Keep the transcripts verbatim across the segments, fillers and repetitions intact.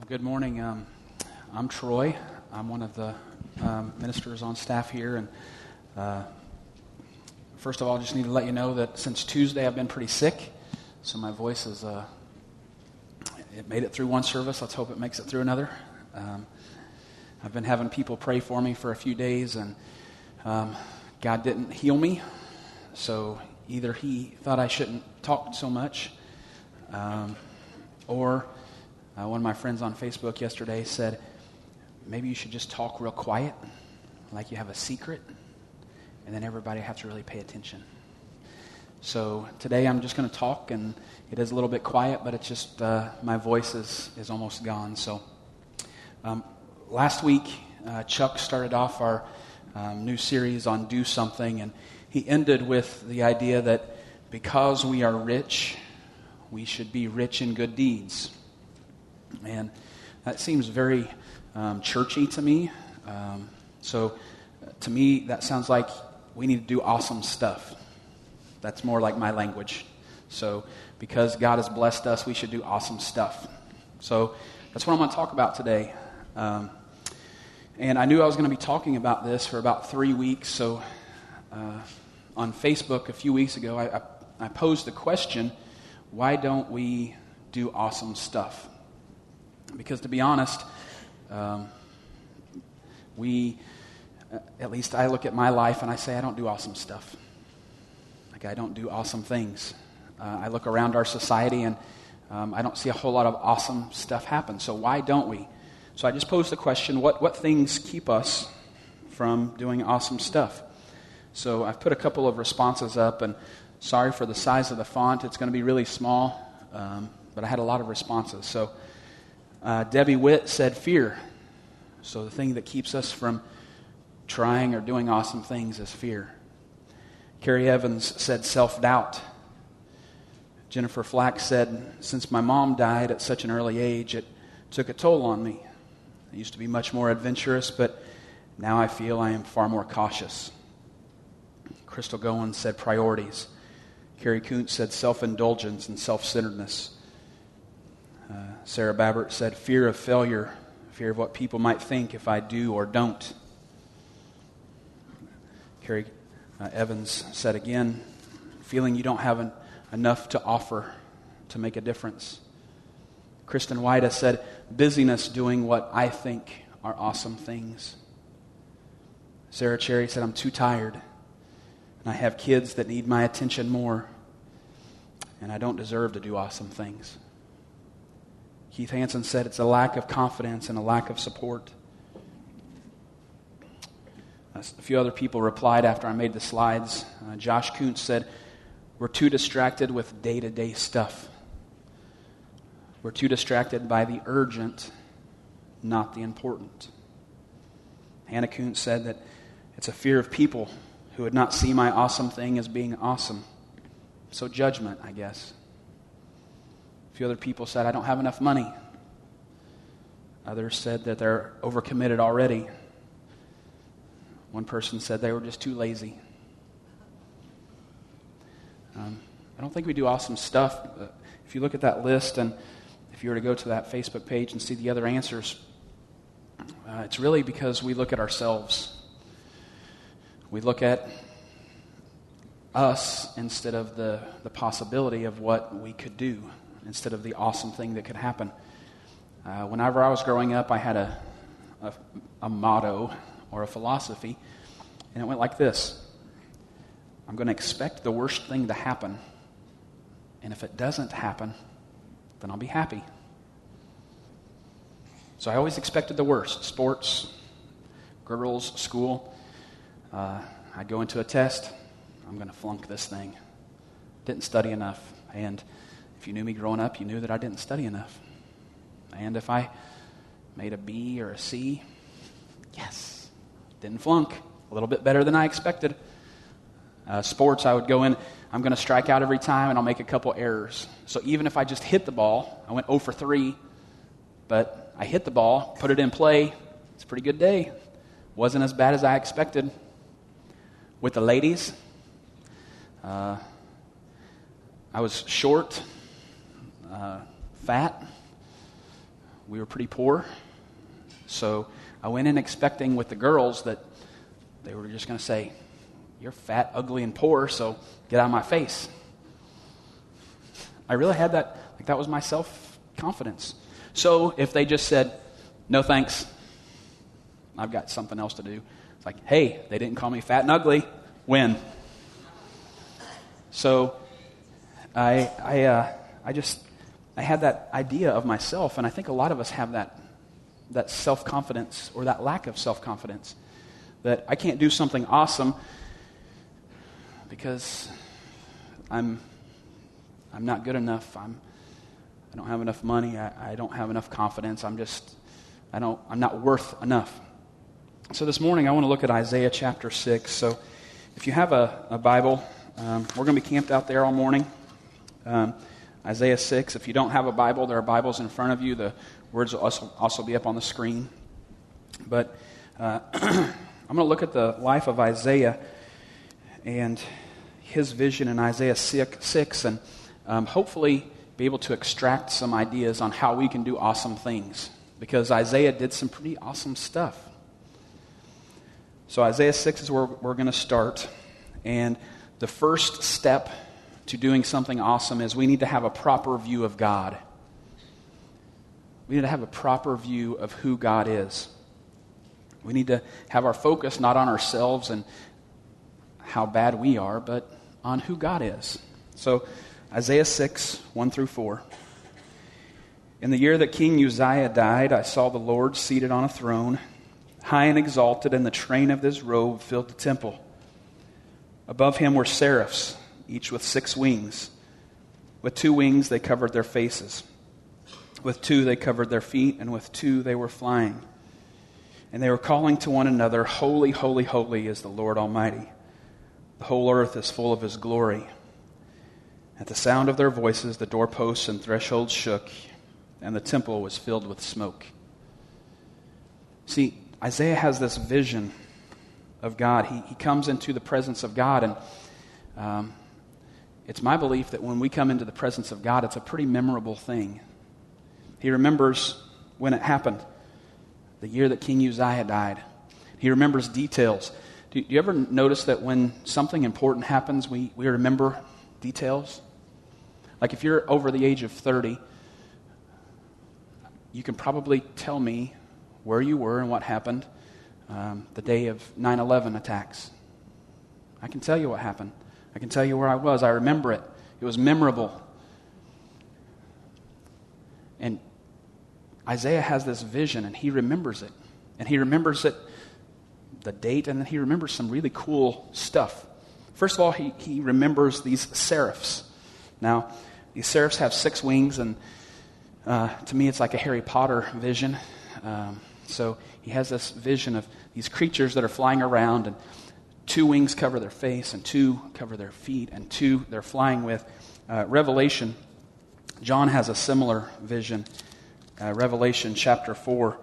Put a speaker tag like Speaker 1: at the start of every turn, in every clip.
Speaker 1: Good morning. Um, I'm Troy. I'm one of the um, ministers on staff here. And uh, first of all, I just need to let you know that since Tuesday I've been pretty sick. So my voice is, uh, it made it through one service. Let's hope it makes it through another. Um, I've been having people pray for me for a few days, and um, God didn't heal me. So either he thought I shouldn't talk so much, um, or uh, one of my friends on Facebook yesterday said, maybe you should just talk real quiet, like you have a secret, and then everybody has to really pay attention. So today I'm just going to talk, and it is a little bit quiet, but it's just uh, my voice is, is almost gone. So um, last week, uh, Chuck started off our um, new series on Do Something, and he ended with the idea that because we are rich, we should be rich in good deeds. And that seems very um, churchy to me. Um, so to me, that sounds like we need to do awesome stuff. That's more like my language. So because God has blessed us, we should do awesome stuff. So that's what I'm going to talk about today. Um, and I knew I was going to be talking about this for about three weeks. So uh, on Facebook a few weeks ago, I, I, I posed the question, why don't we do awesome stuff? Because to be honest, um, we, at least I look at my life and I say I don't do awesome stuff. Like I don't do awesome things. Uh, I look around our society and um, I don't see a whole lot of awesome stuff happen. So why don't we? So I just posed the question, what, what things keep us from doing awesome stuff? So I've put a couple of responses up, and sorry for the size of the font. It's going to be really small, um, but I had a lot of responses. So uh, Debbie Witt said fear. So the thing that keeps us from trying or doing awesome things is fear. Carrie Evans said self-doubt. Jennifer Flack said, since my mom died at such an early age, it took a toll on me. I used to be much more adventurous, but now I feel I am far more cautious. Crystal Gowan said priorities. Carrie Kuntz said self-indulgence and self-centeredness. Uh, Sarah Babbert said fear of failure, fear of what people might think if I do or don't. Carrie uh, Evans said again, feeling you don't have an, enough to offer to make a difference. Kristen White said busyness doing what I think are awesome things. Sarah Cherry said I'm too tired. And I have kids that need my attention more. And I don't deserve to do awesome things. Keith Hansen said it's a lack of confidence and a lack of support. A few other people replied after I made the slides. Uh, Josh Kuntz said, we're too distracted with day-to-day stuff. We're too distracted by the urgent, not the important. Hannah Kuntz said that it's a fear of people who would not see my awesome thing as being awesome. So judgment, I guess. A few other people said, I don't have enough money. Others said that they're overcommitted already. One person said they were just too lazy. Um, I don't think we do awesome stuff. If you look at that list, and if you were to go to that Facebook page and see the other answers, uh, it's really because we look at ourselves. We look at us instead of the, the possibility of what we could do, instead of the awesome thing that could happen. Uh, whenever I was growing up, I had a, a, a motto or a philosophy, and it went like this. I'm going to expect the worst thing to happen, and if it doesn't happen, then I'll be happy. So I always expected the worst. Sports, girls, school. Uh, I'd go into a test. I'm going to flunk this thing. Didn't study enough. And if you knew me growing up, you knew that I didn't study enough. And if I made a B or a C, yes, didn't flunk. A little bit better than I expected. Uh, sports, I would go in, I'm going to strike out every time, and I'll make a couple errors. So even if I just hit the ball, I went zero for three, but I hit the ball, put it in play, it's a pretty good day. Wasn't as bad as I expected. With the ladies, uh, I was short, uh, fat, we were pretty poor. So I went in expecting with the girls that they were just going to say, "You're fat, ugly, and poor, so get out of my face." I really had that, like that was my self-confidence. So if they just said, "No thanks, I've got something else to do," it's like, hey, they didn't call me fat and ugly, win. So I I uh, I just, I had that idea of myself, and I think a lot of us have that that self-confidence or that lack of self-confidence, that I can't do something awesome because I'm I'm not good enough. I'm I don't have enough money. I, I don't have enough confidence. I'm just I don't I'm not worth enough. So this morning I want to look at Isaiah chapter six. So if you have a, a Bible, um, we're going to be camped out there all morning. Um, Isaiah six. If you don't have a Bible, there are Bibles in front of you. The words will also, also be up on the screen. But uh, I'm going to look at the life of Isaiah and his vision in Isaiah six, and um, hopefully be able to extract some ideas on how we can do awesome things, because Isaiah did some pretty awesome stuff. So Isaiah six is where we're going to start, and the first step to doing something awesome is we need to have a proper view of God. We need to have a proper view of who God is. We need to have our focus not on ourselves and how bad we are, but on who God is. So Isaiah six, one through four. In the year that King Uzziah died, I saw the Lord seated on a throne, high and exalted, and the train of his robe filled the temple. Above him were seraphs, each with six wings. With two wings they covered their faces. With two they covered their feet, and with two they were flying. And they were calling to one another, "Holy, holy, holy is the Lord Almighty. The whole earth is full of his glory." At the sound of their voices, the doorposts and thresholds shook, and the temple was filled with smoke. See, Isaiah has this vision of God. He, he comes into the presence of God, and um, it's my belief that when we come into the presence of God, it's a pretty memorable thing. He remembers when it happened, the year that King Uzziah died. He remembers details. Do, do you ever notice that when something important happens, we, we remember details? Like if you're over the age of thirty, you can probably tell me where you were and what happened um, the day of nine eleven attacks. I can tell you what happened. I can tell you where I was. I remember it. It was memorable. And Isaiah has this vision, and he remembers it. And he remembers it, the date, and then he remembers some really cool stuff. First of all, he, he remembers these seraphs. Now, these seraphs have six wings, and uh, to me it's like a Harry Potter vision. Um, so he has this vision of these creatures that are flying around, and two wings cover their face, and two cover their feet, and two they're flying with. Uh, Revelation, John has a similar vision. Uh, Revelation chapter four.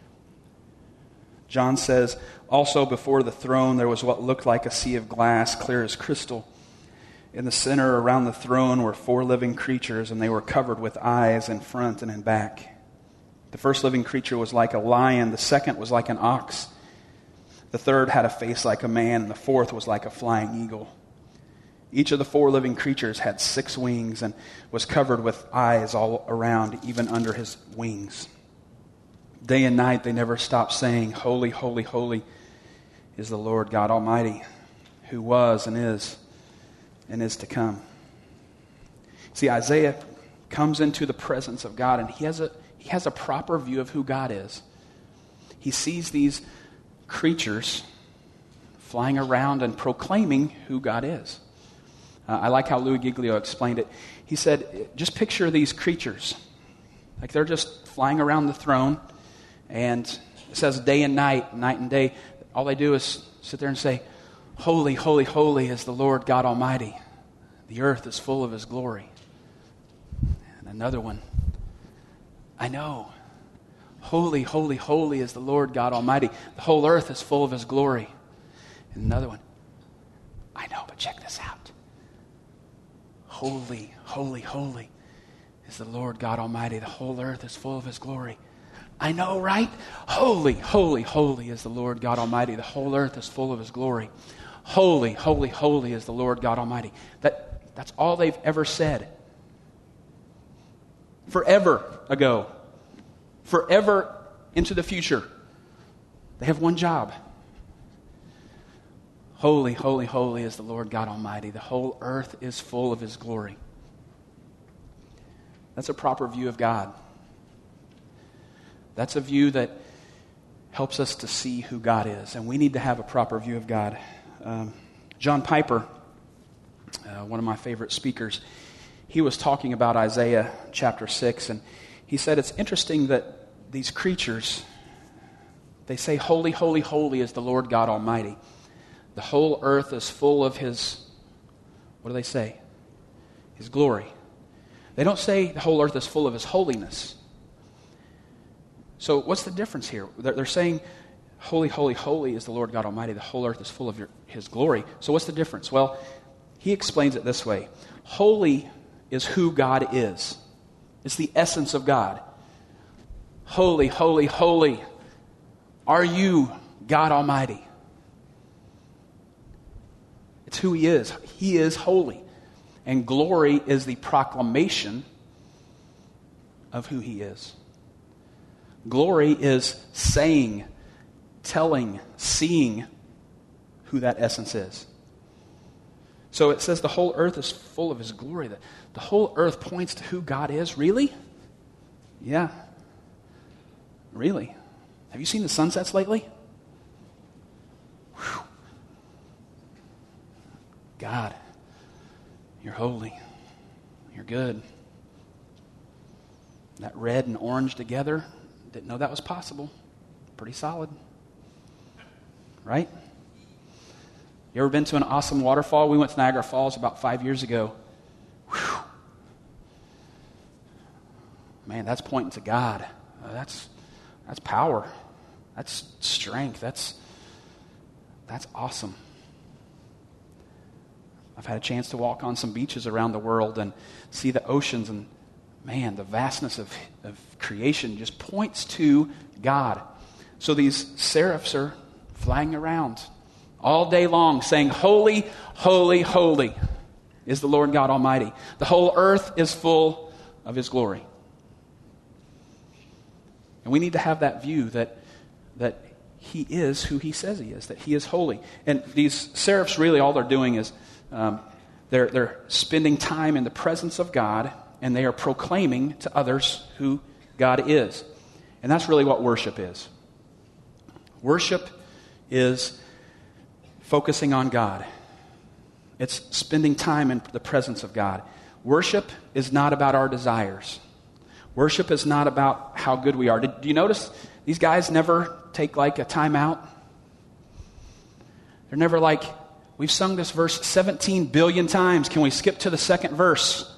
Speaker 1: John says, "Also before the throne there was what looked like a sea of glass, clear as crystal. In the center around the throne were four living creatures, and they were covered with eyes in front and in back. The first living creature was like a lion, the second was like an ox, the third had a face like a man, and the fourth was like a flying eagle. Each of the four living creatures had six wings and was covered with eyes all around, even under his wings. Day and night they never stopped saying, 'Holy, holy, holy is the Lord God Almighty, who was and is and is to come.'" See, Isaiah comes into the presence of God, and he has a he has a proper view of who God is. He sees these creatures flying around and proclaiming who God is. Uh, I like how Louis Giglio explained it. He said, just picture these creatures. Like they're just flying around the throne, and it says day and night, night and day. All they do is sit there and say, "Holy, holy, holy is the Lord God Almighty. The earth is full of his glory." And another one, "I know. Holy, holy, holy is the Lord God Almighty. The whole earth is full of his glory." And another one, "I know, but check this out. Holy, holy, holy is the Lord God Almighty. The whole earth is full of his glory." I know, right? Holy, holy, holy is the Lord God Almighty. The whole earth is full of his glory. Holy, holy, holy is the Lord God Almighty. That, that's all they've ever said. Forever ago. Forever into the future. They have one job. Holy, holy, holy is the Lord God Almighty. The whole earth is full of his glory. That's a proper view of God. That's a view that helps us to see who God is. And we need to have a proper view of God. Um, John Piper, uh, one of my favorite speakers, he was talking about Isaiah chapter six. And he said it's interesting that these creatures, they say, holy, holy, holy is the Lord God Almighty. The whole earth is full of his, what do they say? His glory. They don't say the whole earth is full of his holiness. So what's the difference here? They're, they're saying, holy, holy, holy is the Lord God Almighty. The whole earth is full of your, his glory. So what's the difference? Well, he explains it this way. Holy is who God is. It's the essence of God. Holy, holy, holy are you, God Almighty. It's who he is. He is holy. And glory is the proclamation of who he is. Glory is saying, telling, seeing who that essence is. So it says the whole earth is full of his glory. The, the whole earth points to who God is. Really? Yeah. Really? Have you seen the sunsets lately? Whew. God, you're holy. You're good. That red and orange together, didn't know that was possible. Pretty solid. Right? You ever been to an awesome waterfall? We went to Niagara Falls about five years ago. Whew. Man, that's pointing to God. Uh, that's that's power. That's strength. That's that's awesome. I've had a chance to walk on some beaches around the world and see the oceans, and man, the vastness of, of creation just points to God. So these seraphs are flying around all day long saying, holy, holy, holy is the Lord God Almighty. The whole earth is full of his glory. And we need to have that view that, that he is who he says he is, that he is holy. And these seraphs, really all they're doing is um, they're, they're spending time in the presence of God, and they are proclaiming to others who God is. And that's really what worship is. Worship is focusing on God. It's spending time in the presence of God. Worship is not about our desires. Worship is not about how good we are. Did, do you notice these guys never take like a time out? They're never like, we've sung this verse seventeen billion times. Can we skip to the second verse?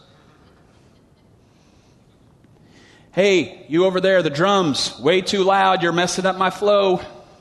Speaker 1: Hey, you over there, the drums, way too loud. You're messing up my flow.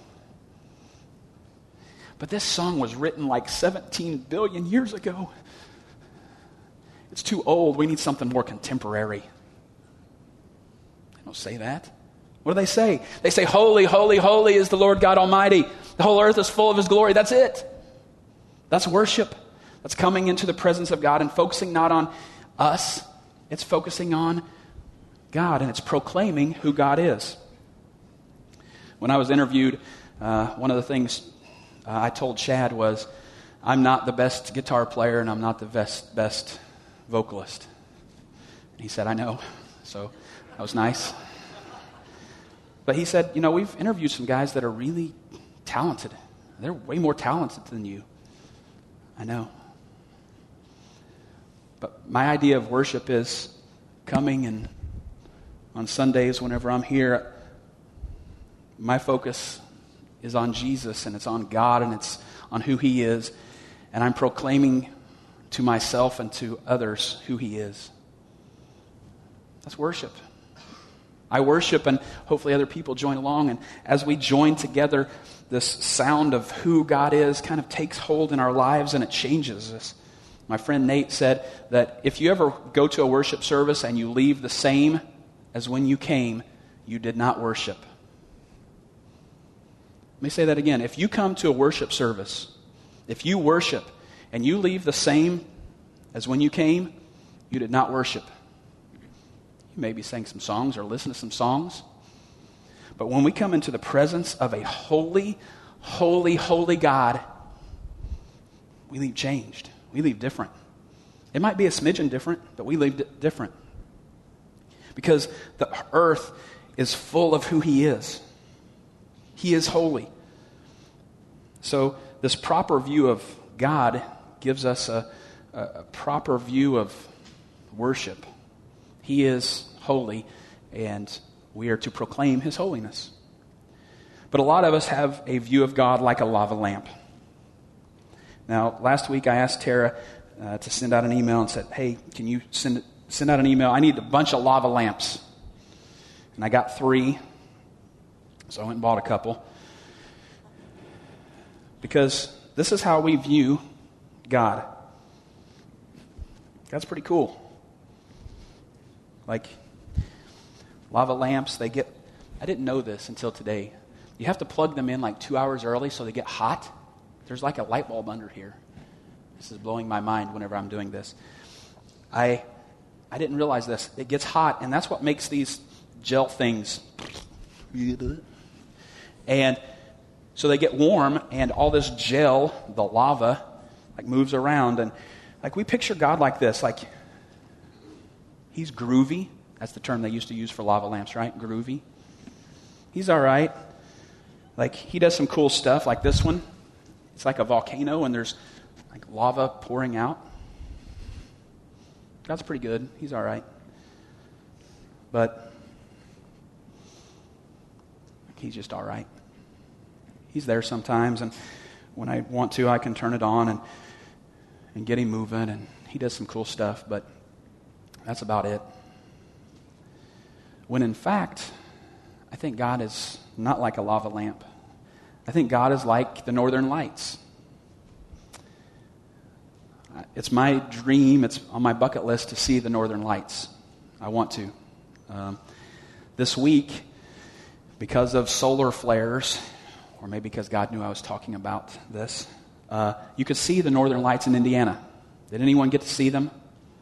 Speaker 1: But this song was written like seventeen billion years ago. It's too old. We need something more contemporary. They don't say that. What do they say? They say, holy, holy, holy is the Lord God Almighty. The whole earth is full of his glory. That's it. That's worship. That's coming into the presence of God and focusing not on us. It's focusing on God, and it's proclaiming who God is. When I was interviewed, uh, one of the things uh, I told Chad was, I'm not the best guitar player and I'm not the best, best vocalist. And he said, I know. So that was nice. But he said, you know, we've interviewed some guys that are really talented. They're way more talented than you. I know. But my idea of worship is coming, and on Sundays whenever I'm here, my focus is on Jesus, and it's on God, and it's on who he is. And I'm proclaiming to myself and to others who he is. That's worship. I worship, and hopefully other people join along. And as we join together, this sound of who God is kind of takes hold in our lives, and it changes us. My friend Nate said that if you ever go to a worship service and you leave the same as when you came, you did not worship. Let me say that again. If you come to a worship service, if you worship and you leave the same as when you came, you did not worship. You maybe sang some songs or listened to some songs. But when we come into the presence of a holy, holy, holy God, we leave changed. We leave different. It might be a smidgen different, but we leave d- different. Because the earth is full of who He is. He is holy. So this proper view of God gives us a, a, a proper view of worship. He is holy, and we are to proclaim His holiness. But a lot of us have a view of God like a lava lamp. Now, last week I asked Tara uh, to send out an email and said, hey, can you send send out an email? I need a bunch of lava lamps. And I got three, so I went and bought a couple. Because this is how we view God. That's pretty cool. Like, lava lamps, they get, I didn't know this until today. You have to plug them in like two hours early so they get hot. There's like a light bulb under here. This is blowing my mind whenever I'm doing this. I I didn't realize this. It gets hot, and that's what makes these gel things. And so they get warm, and all this gel, the lava, like moves around. And like we picture God like this, like He's groovy. That's the term they used to use for lava lamps, right? Groovy. He's all right. Like He does some cool stuff, like this one. It's like a volcano, and there's like lava pouring out. God's pretty good. He's all right. But He's just all right. He's there sometimes, and when I want to, I can turn it on and and get Him moving, and He does some cool stuff, but that's about it. When in fact, I think God is not like a lava lamp. I think God is like the Northern Lights. It's my dream, it's on my bucket list to see the Northern Lights. I want to. Um, this week, because of solar flares, or maybe because God knew I was talking about this, uh, you could see the Northern Lights in Indiana. Did anyone get to see them?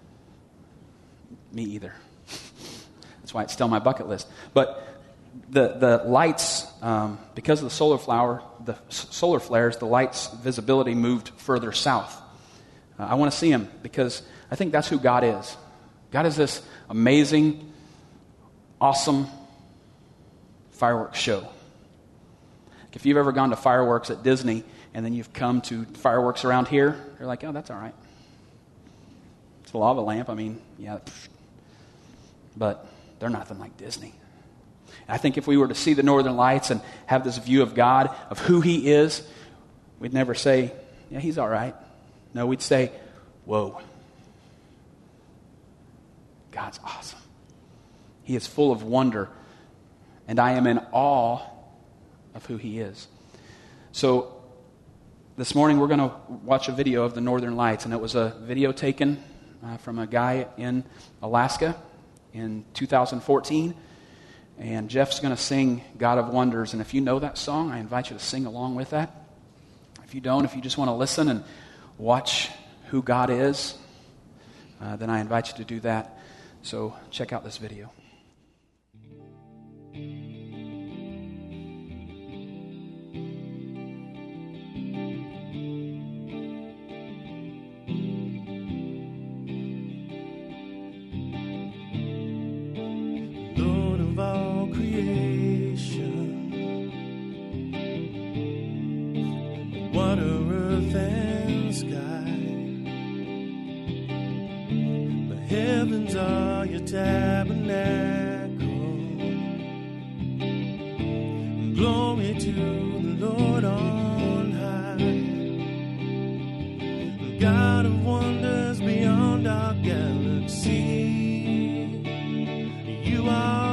Speaker 1: Me either. That's why it's still on my bucket list. But the the lights, um, because of the solar flower, the s- solar flares, the lights' visibility moved further south. Uh, I want to see them because I think that's who God is. God is this amazing, awesome fireworks show. If you've ever gone to fireworks at Disney and then you've come to fireworks around here, you're like, oh, that's all right. It's a lava lamp. I mean, yeah. But they're nothing like Disney. And I think if we were to see the Northern Lights and have this view of God, of who He is, we'd never say, yeah, He's all right. No, we'd say, whoa. God's awesome. He is full of wonder. And I am in awe of who He is. So this morning we're going to watch a video of the Northern Lights. And it was a video taken uh, from a guy in Alaska in two thousand fourteen. And Jeff's going to sing God of Wonders. And if you know that song, I invite you to sing along with that. If you don't, if you just want to listen and watch who God is, uh, then I invite you to do that. So check out this video.
Speaker 2: Lord of all creation, water, earth, and sky, the heavens are your tabernacle. Glory to the Lord on high, God of wonders beyond our galaxy. You are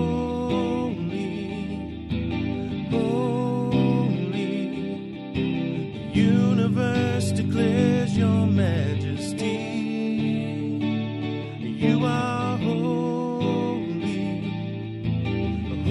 Speaker 2: holy, holy. The universe declares your majesty. You are holy,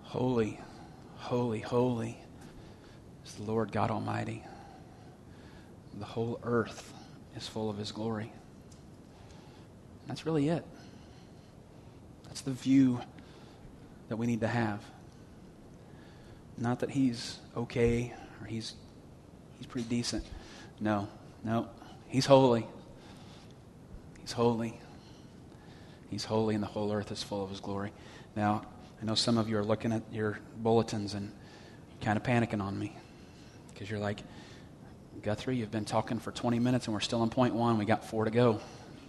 Speaker 1: Holy, holy, holy is the Lord God Almighty. The whole earth is full of his glory. That's really it. That's the view that we need to have. Not that he's okay or he's he's pretty decent. No, no. He's holy. He's holy. He's holy, and the whole earth is full of his glory. Now, I know some of you are looking at your bulletins and kind of panicking on me because you're like, Guthrie, you've been talking for twenty minutes and we're still on point one. We got four to go.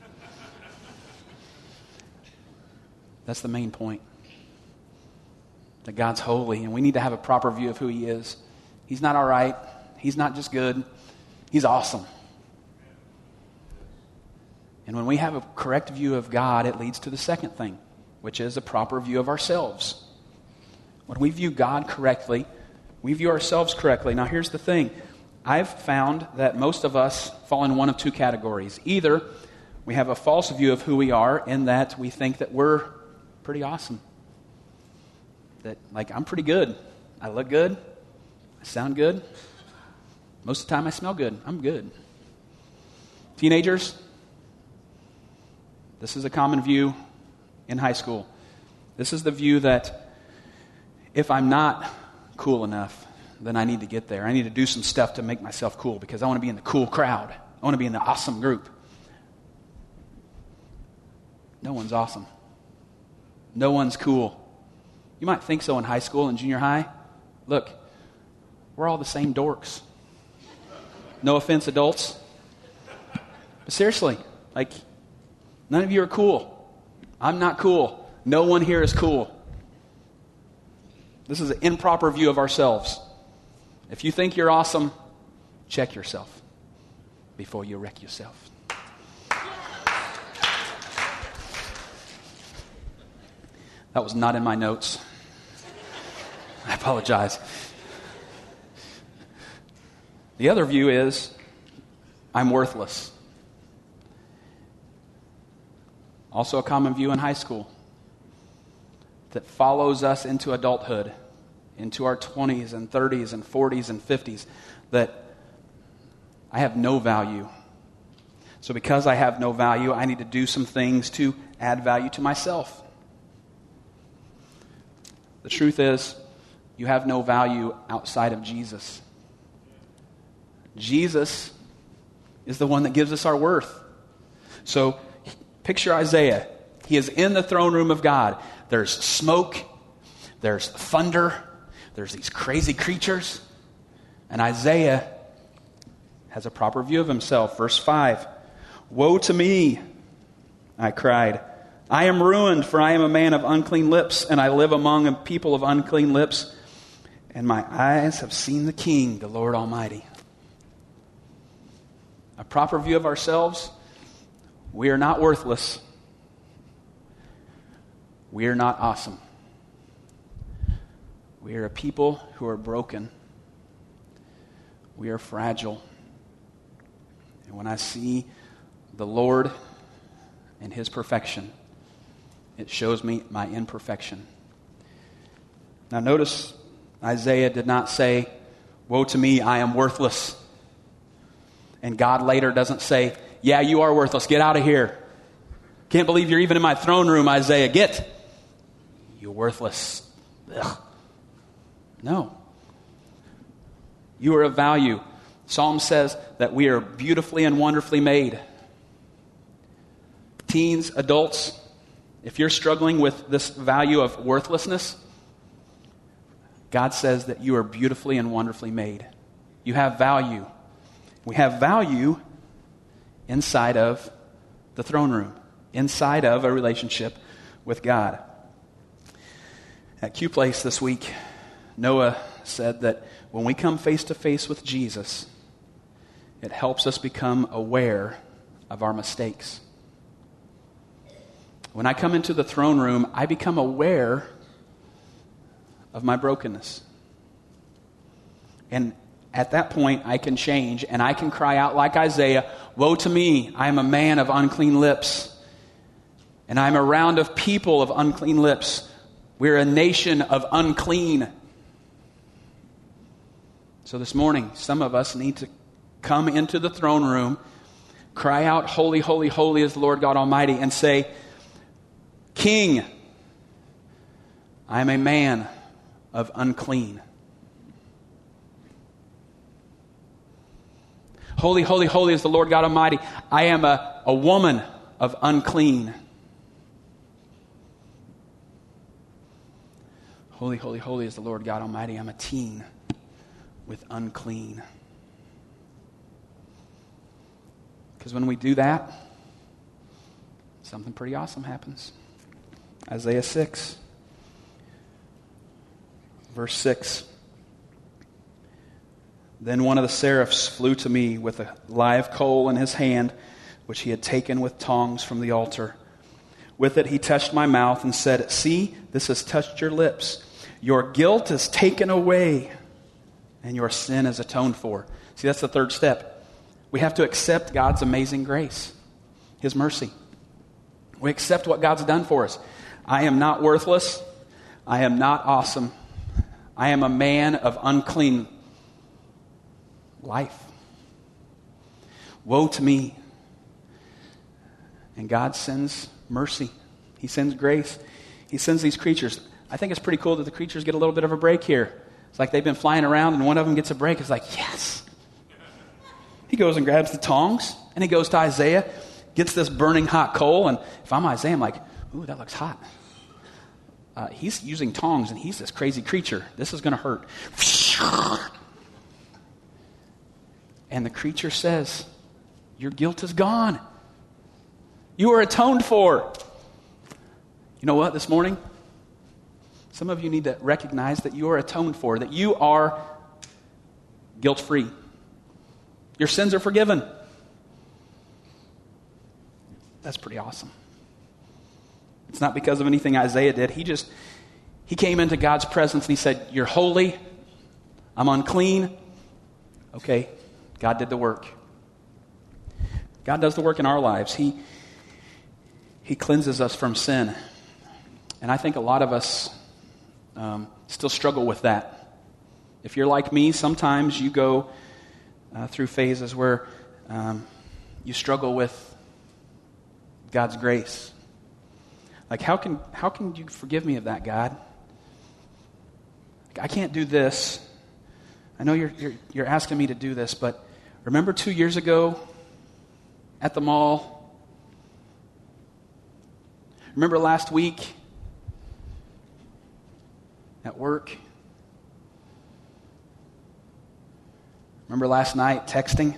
Speaker 1: That's the main point. That God's holy, and we need to have a proper view of who he is. He's not all right. He's not just good. He's awesome. And when we have a correct view of God, it leads to the second thing, which is a proper view of ourselves. When we view God correctly, we view ourselves correctly. Now here's the thing. I've found that most of us fall in one of two categories. Either we have a false view of who we are in that we think that we're pretty awesome. That, like, I'm pretty good. I look good. I sound good. Most of the time I smell good. I'm good. Teenagers, this is a common view in high school. This is the view that if I'm not cool enough, then I need to get there. I need to do some stuff to make myself cool because I want to be in the cool crowd. I want to be in the awesome group. No one's awesome. No one's cool. You might think so in high school and junior high. Look, we're all the same dorks. No offense, adults. But seriously, like, none of you are cool. I'm not cool. No one here is cool. This is an improper view of ourselves. If you think you're awesome, check yourself before you wreck yourself. That was not in my notes. I apologize. The other view is, I'm worthless. Also a common view in high school that follows us into adulthood, into our twenties and thirties and forties and fifties, that I have no value. So because I have no value, I need to do some things to add value to myself. The truth is, you have no value outside of Jesus. Jesus is the one that gives us our worth. So picture Isaiah. He is in the throne room of God. There's smoke. There's thunder. There's these crazy creatures. And Isaiah has a proper view of himself. Verse five. Woe to me, I cried. I am ruined, for I am a man of unclean lips, and I live among a people of unclean lips. And my eyes have seen the King, the Lord Almighty. A proper view of ourselves. We are not worthless. We are not awesome. We are a people who are broken. We are fragile. And when I see the Lord and his perfection, it shows me my imperfection. Now notice, Isaiah did not say, woe to me, I am worthless. And God later doesn't say, yeah, you are worthless, get out of here. Can't believe you're even in my throne room, Isaiah, get. You're worthless. Ugh. No. You are of value. Psalm says that we are beautifully and wonderfully made. Teens, adults, if you're struggling with this value of worthlessness, God says that you are beautifully and wonderfully made. You have value. We have value inside of the throne room, inside of a relationship with God. At Q Place this week, Noah said that when we come face to face with Jesus, it helps us become aware of our mistakes. When I come into the throne room, I become aware of my brokenness. And at that point, I can change and I can cry out like Isaiah, woe to me, I am a man of unclean lips. And I am around of people of unclean lips. We're a nation of unclean. So this morning, some of us need to come into the throne room, cry out, holy, holy, holy is the Lord God Almighty, and say, King, I am a man of unclean. Holy, holy, holy is the Lord God Almighty. I am a, a woman of unclean. Holy, holy, holy is the Lord God Almighty. I'm a teen with unclean. Because when we do that, something pretty awesome happens. Isaiah six, verse six. Then one of the seraphs flew to me with a live coal in his hand, which he had taken with tongs from the altar. With it he touched my mouth and said, See, this has touched your lips. Your guilt is taken away, and your sin is atoned for. See, that's the third step. We have to accept God's amazing grace, His mercy. We accept what God's done for us. I am not worthless. I am not awesome. I am a man of unclean life. Woe to me. And God sends mercy. He sends grace. He sends these creatures. I think it's pretty cool that the creatures get a little bit of a break here. It's like they've been flying around and one of them gets a break. It's like, yes. He goes and grabs the tongs and he goes to Isaiah, gets this burning hot coal. And if I'm Isaiah, I'm like, ooh, that looks hot. Uh, he's using tongs and he's this crazy creature. This is going to hurt. And the creature says, your guilt is gone. You are atoned for. You know what, this morning? Some of you need to recognize that you are atoned for, that you are guilt-free. Your sins are forgiven. That's pretty awesome. It's not because of anything Isaiah did. He just, he came into God's presence and he said, you're holy, I'm unclean. Okay, God did the work. God does the work in our lives. He, he cleanses us from sin. And I think a lot of us um, still struggle with that. If you're like me, sometimes you go uh, through phases where um, you struggle with God's grace. Like, how can how can you forgive me of that, God? Like, I can't do this. I know you're, you're you're asking me to do this, but remember two years ago at the mall? Remember last week at work? Remember last night texting?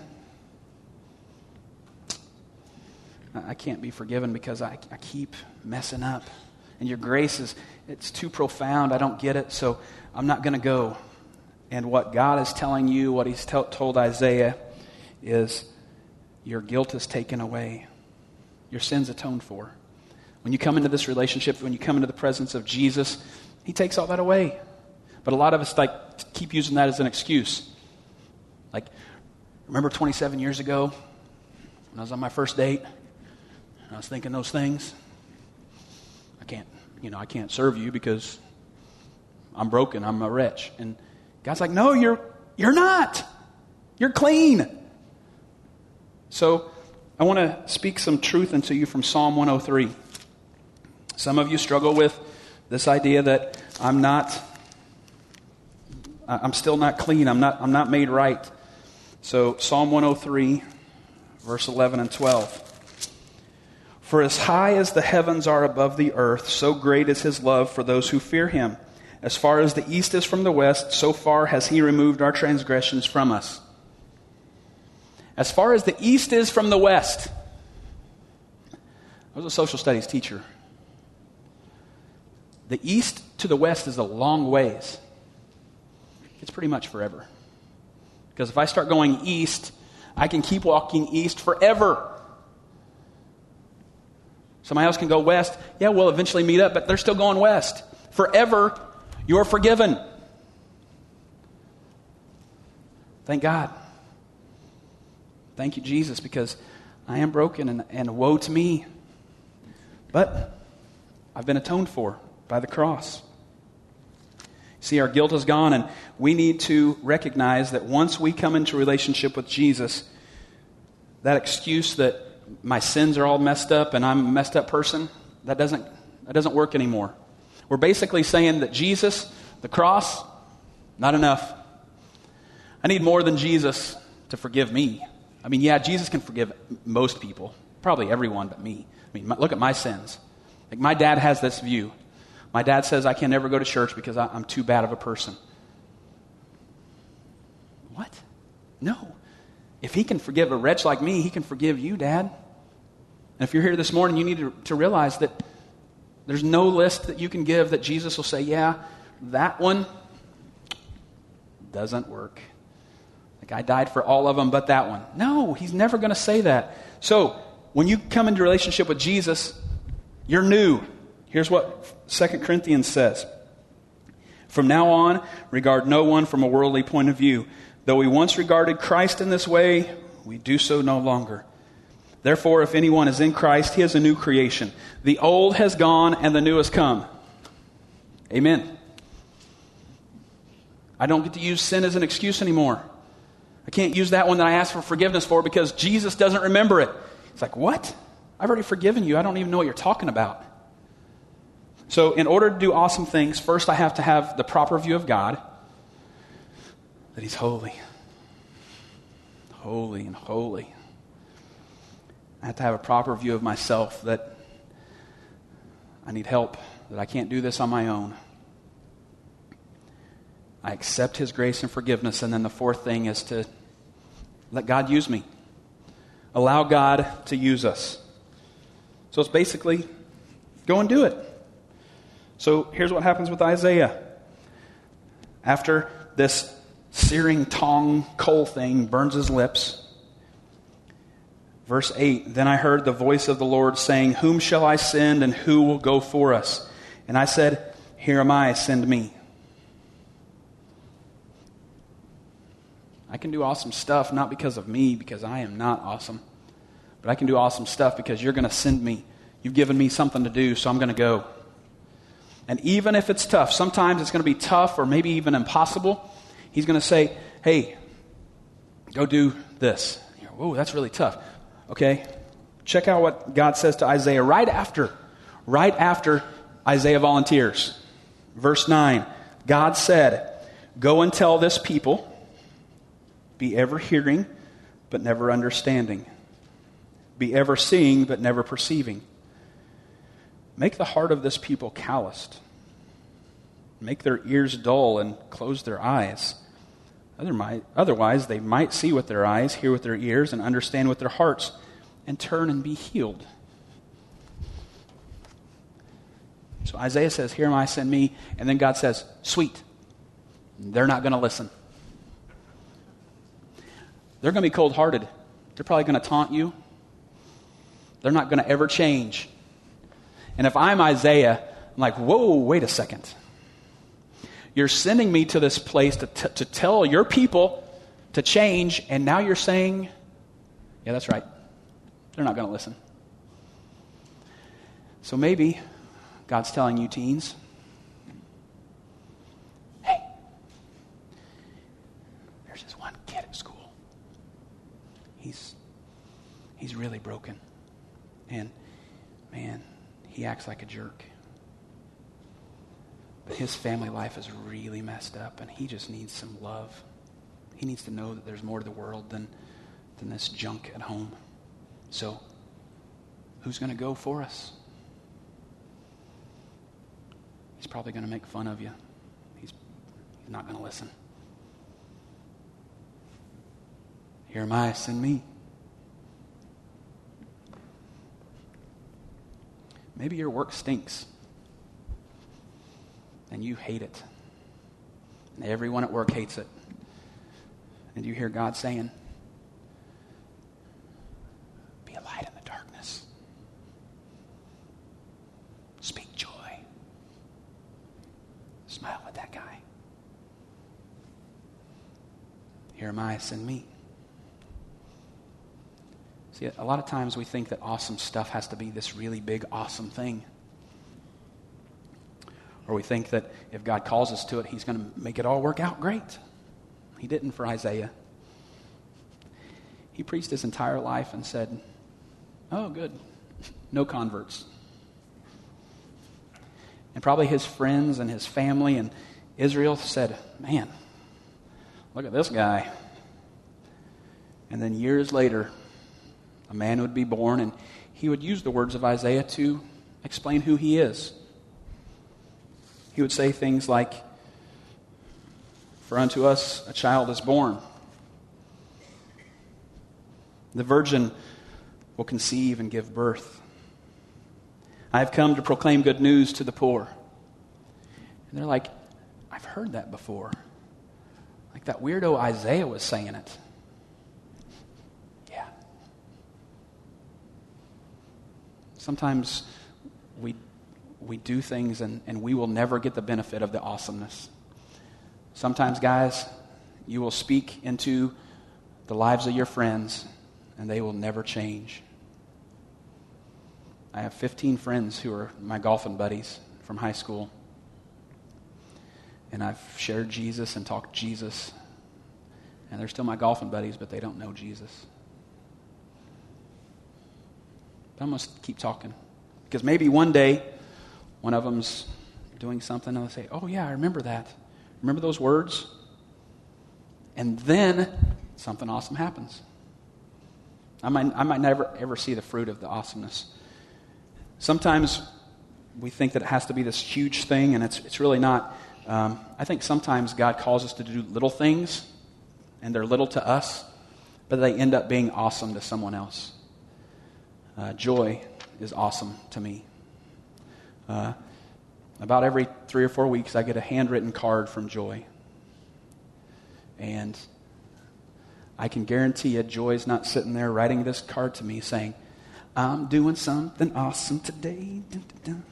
Speaker 1: I can't be forgiven because I, I keep messing up. And your grace is, it's too profound. I don't get it, so I'm not going to go. And what God is telling you, what He's t- told Isaiah, is your guilt is taken away. Your sin's atoned for. When you come into this relationship, when you come into the presence of Jesus, He takes all that away. But a lot of us like keep using that as an excuse. Like, remember twenty-seven years ago when I was on my first date? I was thinking those things. I can't, you know, I can't serve you because I'm broken. I'm a wretch. And God's like, no, you're you're not. You're clean. So I want to speak some truth into you from Psalm one oh three. Some of you struggle with this idea that I'm not, I'm still not clean. I'm not, I'm not made right. So Psalm one oh three, verse eleven and twelve. For as high as the heavens are above the earth, so great is His love for those who fear Him. As far as the east is from the west, so far has He removed our transgressions from us. As far as the east is from the west. I was a social studies teacher. The east to the west is a long ways. It's pretty much forever. Because if I start going east, I can keep walking east forever. Somebody else can go west. Yeah, we'll eventually meet up, but they're still going west. Forever, you're forgiven. Thank God. Thank you, Jesus, because I am broken and, and woe to me. But I've been atoned for by the cross. See, our guilt is gone, and we need to recognize that once we come into relationship with Jesus, that excuse that my sins are all messed up and I'm a messed up person, that doesn't, that doesn't work anymore. We're basically saying that Jesus, the cross, not enough. I need more than Jesus to forgive me. I mean, yeah, Jesus can forgive most people, probably everyone but me. I mean, look at my sins. Like, my dad has this view. My dad says I can never go to church because I, I'm too bad of a person. What? No. If he can forgive a wretch like me, he can forgive you, Dad. And if you're here this morning, you need to, to realize that there's no list that you can give that Jesus will say, yeah, that one doesn't work. Like, I died for all of them but that one. No, he's never going to say that. So, when you come into relationship with Jesus, you're new. Here's what Second Corinthians says. From now on, regard no one from a worldly point of view. Though we once regarded Christ in this way, we do so no longer. Therefore, if anyone is in Christ, he is a new creation. The old has gone and the new has come. Amen. I don't get to use sin as an excuse anymore. I can't use that one that I asked for forgiveness for because Jesus doesn't remember it. It's like, what? I've already forgiven you. I don't even know what you're talking about. So in order to do awesome things, first I have to have the proper view of God, that he's holy. Holy and holy. I have to have a proper view of myself, that I need help, that I can't do this on my own. I accept his grace and forgiveness, and then the fourth thing is to let God use me. Allow God to use us. So it's basically, go and do it. So here's what happens with Isaiah. After this searing tong coal thing burns his lips, verse eight, then I heard the voice of the Lord saying, whom shall I send and who will go for us? And I said, here am I, send me. I can do awesome stuff not because of me, because I am not awesome. But I can do awesome stuff because you're going to send me. You've given me something to do, so I'm going to go. And even if it's tough, sometimes it's going to be tough or maybe even impossible. He's going to say, hey, go do this. Whoa, that's really tough. Okay, check out what God says to Isaiah right after, right after Isaiah volunteers. Verse nine, God said, go and tell this people, be ever hearing, but never understanding. Be ever seeing, but never perceiving. Make the heart of this people calloused. Make their ears dull and close their eyes. Otherwise, they might see with their eyes, hear with their ears, and understand with their hearts, and turn and be healed. So Isaiah says, here am I, send me. And then God says, sweet. They're not going to listen. They're going to be cold-hearted. They're probably going to taunt you. They're not going to ever change. And if I'm Isaiah, I'm like, whoa, wait a second. You're sending me to this place to, t- to tell your people to change, and now you're saying, yeah, that's right. They're not going to listen. So maybe God's telling you teens, hey, there's this one kid at school. He's he's really broken. And, man, he acts like a jerk. But his family life is really messed up, and he just needs some love. He needs to know that there's more to the world than, than this junk at home. So, who's going to go for us? He's probably going to make fun of you. He's, he's not going to listen. Here am I, send me. Maybe your work stinks. And you hate it. And everyone at work hates it. And you hear God saying, be a light in the darkness. Speak joy. Smile at that guy. Here am I, send me. See, a lot of times we think that awesome stuff has to be this really big, awesome thing. Or we think that if God calls us to it, he's going to make it all work out great. He didn't for Isaiah. He preached his entire life and said, oh, good, no converts. And probably his friends and his family and Israel said, man, look at this guy. And then years later, a man would be born, and he would use the words of Isaiah to explain who he is. He would say things like, for unto us a child is born. The virgin will conceive and give birth. I have come to proclaim good news to the poor. And they're like, I've heard that before. Like that weirdo Isaiah was saying it. Yeah. Sometimes we we do things and, and we will never get the benefit of the awesomeness. Sometimes, guys, you will speak into the lives of your friends and they will never change. I have fifteen friends who are my golfing buddies from high school. And I've shared Jesus and talked Jesus. And they're still my golfing buddies, but they don't know Jesus. But I'm going to keep talking. Because maybe one day, one of them's doing something and they'll say, oh yeah, I remember that. Remember those words? And then something awesome happens. I might, I might never ever see the fruit of the awesomeness. Sometimes we think that it has to be this huge thing, and it's it's really not. Um, I think sometimes God calls us to do little things, and they're little to us, but they end up being awesome to someone else. Uh, joy is awesome to me. Uh, about every three or four weeks, I get a handwritten card from Joy. And I can guarantee you, Joy's not sitting there writing this card to me saying, I'm doing something awesome today. Dun, dun, dun.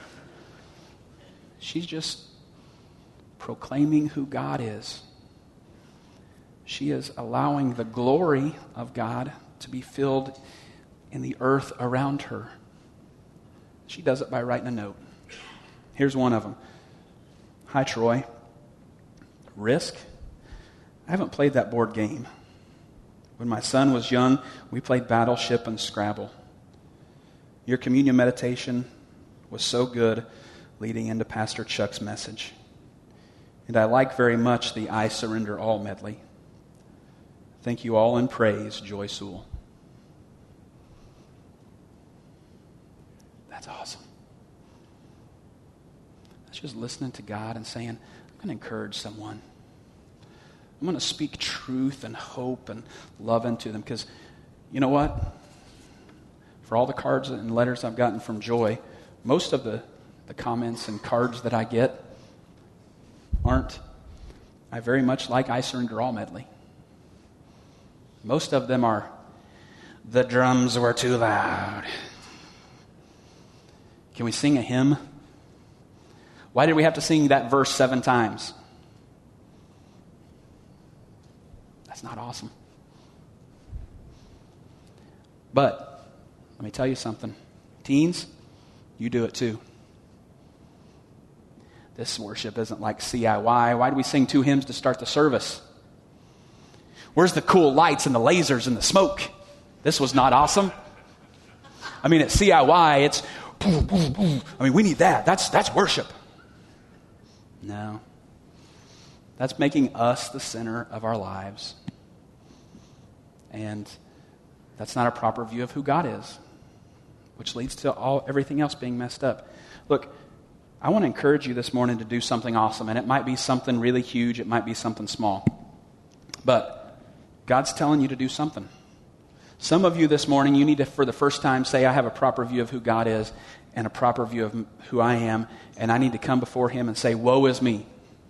Speaker 1: She's just proclaiming who God is. She is allowing the glory of God to be filled in the earth around her. She does it by writing a note. Here's one of them. Hi, Troy. Risk? I haven't played that board game. When my son was young, we played Battleship and Scrabble. Your communion meditation was so good leading into Pastor Chuck's message. And I like very much the I Surrender All medley. Thank you all in praise, Joy Sewell. That's awesome. That's just listening to God and saying, I'm going to encourage someone. I'm going to speak truth and hope and love into them. Because you know what? For all the cards and letters I've gotten from Joy, most of the, the comments and cards that I get aren't, I very much like I Surrender All medley. Most of them are, the drums were too loud. Can we sing a hymn? Why did we have to sing that verse seven times? That's not awesome. But let me tell you something. Teens, you do it too. This worship isn't like C I Y. Why do we sing two hymns to start the service? Where's the cool lights and the lasers and the smoke? This was not awesome. I mean, at C I Y, it's boom, boom, boom. I mean, we need that. That's that's worship. No. That's making us the center of our lives. And that's not a proper view of who God is, which leads to all everything else being messed up. Look, I want to encourage you this morning to do something awesome, and it might be something really huge, it might be something small. But God's telling you to do something. Some of you this morning, you need to, for the first time, say, I have a proper view of who God is and a proper view of who I am, and I need to come before Him and say, woe is me.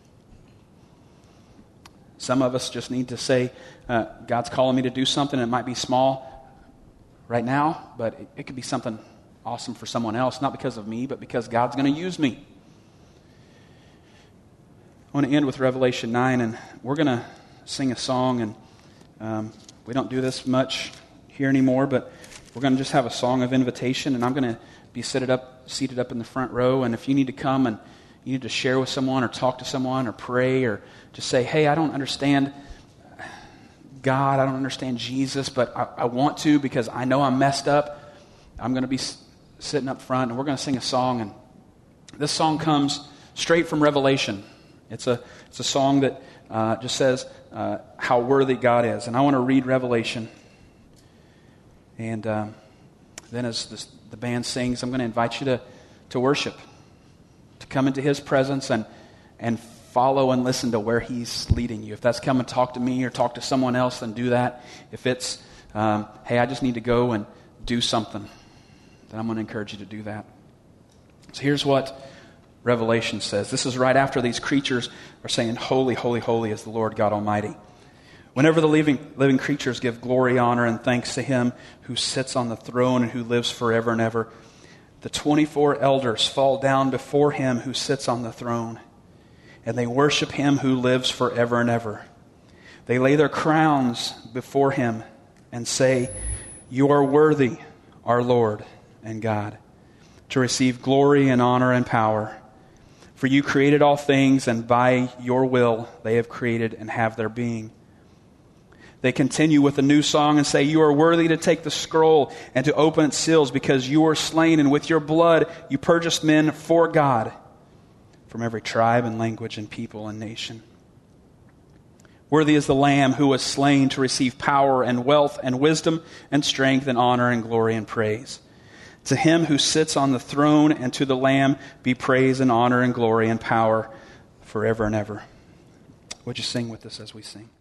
Speaker 1: Some of us just need to say, uh, God's calling me to do something. It might be small right now, but it, it could be something awesome for someone else, not because of me, but because God's going to use me. I want to end with Revelation nine, and we're going to sing a song, and um, we don't do this much here anymore, but we're going to just have a song of invitation, and I'm going to be seated up, seated up in the front row, and if you need to come and you need to share with someone or talk to someone or pray or just say, hey, I don't understand God, I don't understand Jesus, but I, I want to because I know I'm messed up, I'm going to be s- sitting up front and we're going to sing a song. And this song comes straight from Revelation. It's a it's a song that uh, just says uh, how worthy God is. And I want to read Revelation. And um, then as this, the band sings, I'm going to invite you to, to worship, to come into His presence and and follow and listen to where He's leading you. If that's come and talk to me or talk to someone else, then do that. If it's, um, hey, I just need to go and do something, then I'm going to encourage you to do that. So here's what Revelation says. This is right after these creatures are saying, holy, holy, holy is the Lord God Almighty. Whenever the living, living creatures give glory, honor, and thanks to Him who sits on the throne and who lives forever and ever, the twenty-four elders fall down before Him who sits on the throne, and they worship Him who lives forever and ever. They lay their crowns before Him and say, you are worthy, our Lord and God, to receive glory and honor and power. For you created all things, and by your will they have created and have their being. They continue with a new song and say, you are worthy to take the scroll and to open its seals, because you were slain, and with your blood you purchased men for God from every tribe and language and people and nation. Worthy is the Lamb who was slain to receive power and wealth and wisdom and strength and honor and glory and praise. To Him who sits on the throne and to the Lamb be praise and honor and glory and power forever and ever. Would you sing with us as we sing?